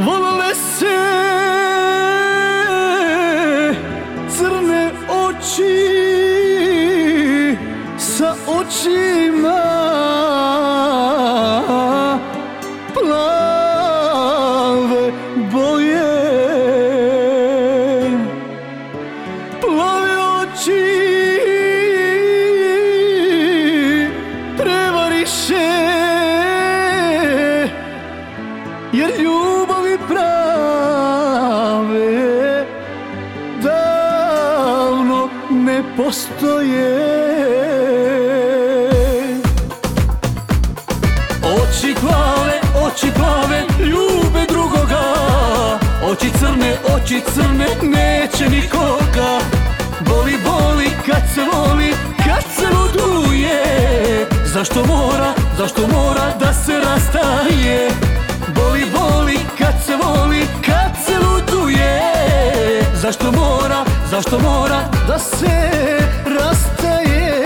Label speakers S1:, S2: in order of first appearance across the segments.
S1: volele se crne oči sa očima plave boje. Plave oči prevariše, jer ljubavi prave davno ne postoje. Oči plave ljube drugoga, oči crne neće nikoga. Boli, boli kad se voli, kad se luduje. Zašto mora da se rastaje? Boli, boli kad se voli, kad se luduje. Zašto mora da se rastaje?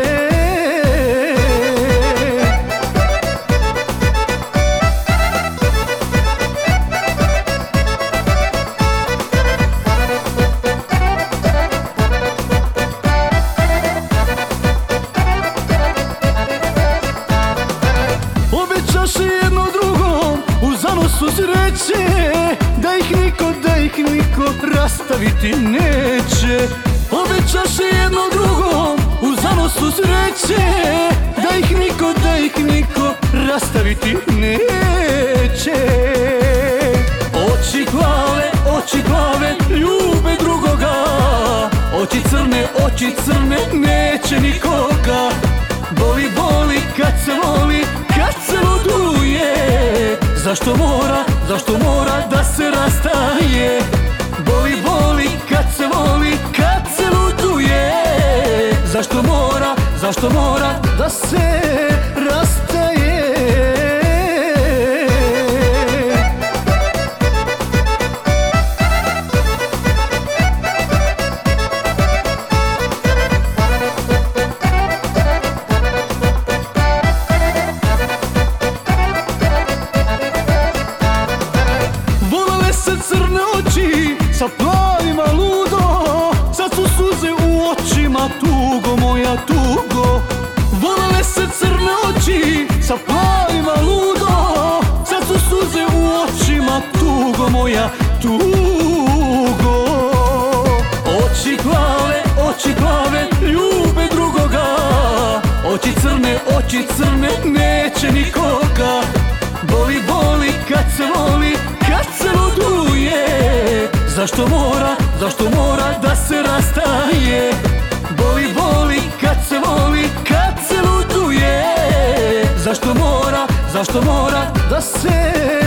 S1: Obećaše jedno drugom u zanosu sreće, da ih niko rastaviti neće. Obećaše jedno drugom u zanosu sreće, da ih niko rastaviti neće. Oči plave ljube drugoga, oči crne neće nikoga. Boli, boli kad se voli, kad se luduje. Zašto mora da se rastaje? Boli, boli kad se voli, kad se luduje. Zašto mora da se rastaje? Crne oči sa plavima ludo, sad su suze u očima, tugo moja tugo. Volele se crne oči sa plavima ludo, sad su suze u očima, tugo moja tugo. Oči plave ljube drugoga, oči crne neće nikoga. Boli, boli kad se voli, kad se luduje. Zašto mora da se rastaje? Boli, boli kad se voli, kad se luduje. Zašto mora da se